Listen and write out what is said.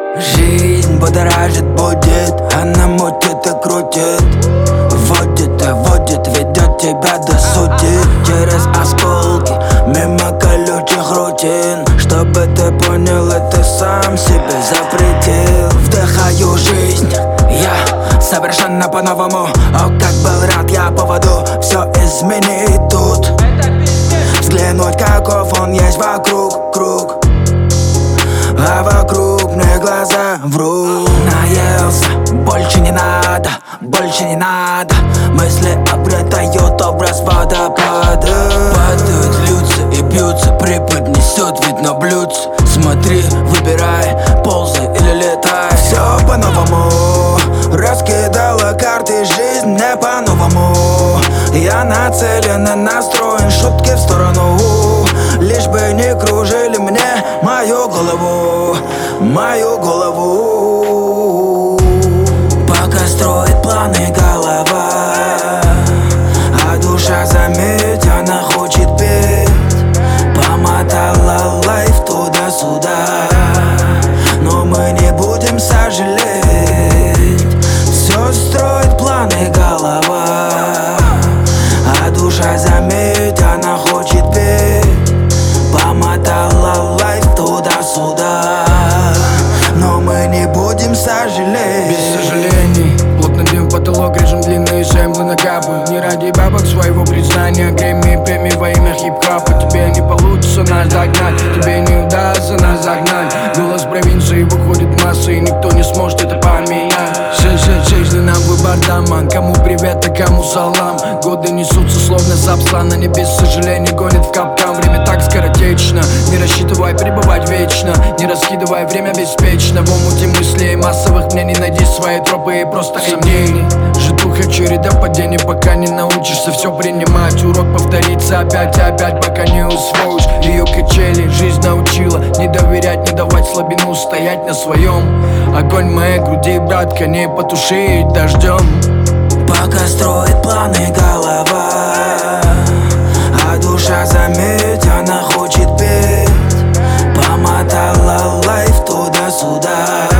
Жизнь будоражит, будет, она мутит и крутит, водит и водит, ведет тебя до сути. Через осколки, мимо колючих рутин. Чтобы ты понял, это сам себе запретил. Вдыхаю жизнь, я совершенно по-новому. О, как был рад я поводу все изменить тут. Взглянуть, каков он есть вокруг, круг. А вокруг мне глаза врут. Наелся, больше не надо, больше не надо. Мысли обретают образ водопада. Падают, льются и бьются, преподнесет, видно блюдце. Смотри, выбирай, ползай или летай. Все по-новому, раскидала карты, жизнь мне по-новому. Я нацелен и настроен, шутки в сторону. Лишь бы не кружили мне мою голову, мою голову. Пока строит планы голова, а душа, заметь, она хочет петь. Помотала лайф туда-сюда, но мы не будем сожалеть. Все строит планы голова, а душа, заметь, она хочет петь. Помотала лайф туда-сюда, но мы не будем сожалеть. Без сожалений, плотно дым в потолок, режем длинные сэмплы на капы. Не ради бабок своего признания, Грэмми, премии во имя хип-хопа. Тебе не получится нас догнать, тебе не удастся нас загнать. Голос провинции выходит в массы, и никто не сможет это поменять. 666 для нам выбор дома, кому привет, а кому салам. Годы несутся словно сапсан, они без сожаления гонят в капкан. Время так скоротечно, не рассчитывай пребывать вечно. Не раскидывай время беспечно, в омуте мыслей массовых мнений. Найди свои тропы и просто сомнений. Житуха череда падений, пока не научишься все принимать. Урок повторится опять и опять, пока не усвоишь ее качели. Жизнь научила не доверять, не давать слабину, стоять на своем. Огонь в моей груди, братка, не потушить дождем. Пока строит планы голова, а душа, заметь, она хочет петь. Помотала лайф туда-сюда,